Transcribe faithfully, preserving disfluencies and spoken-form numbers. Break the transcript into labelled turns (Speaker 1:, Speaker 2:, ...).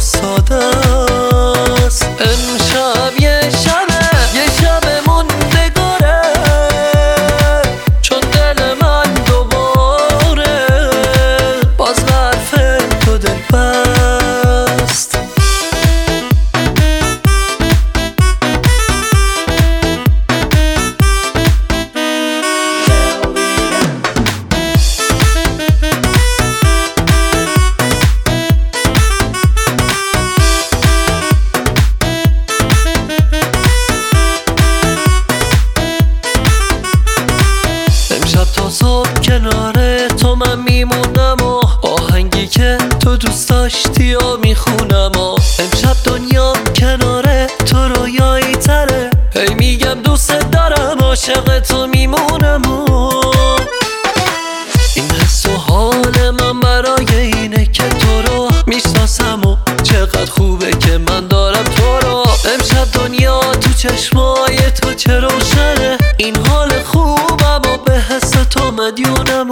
Speaker 1: ساده است. امشب یه شبه، یه شب موندگاره، چون دل من دوباره باز به حرف تو دل بست. امشب تا صبح کنار تو من میمونم و آهنگی که تو دوست داشتی و میخونم و امشب دنیا کنار تو رویایی تره، هی میگم دوست دارم عاشق تو میمونم و این حس و حال من برای اینه که تو رو میشناسم و چقدر خوبه که من دارم تو رو. امشب دنیا تو چشمای تو چه روشنه، این حال خوبم و به حس تو مدیونم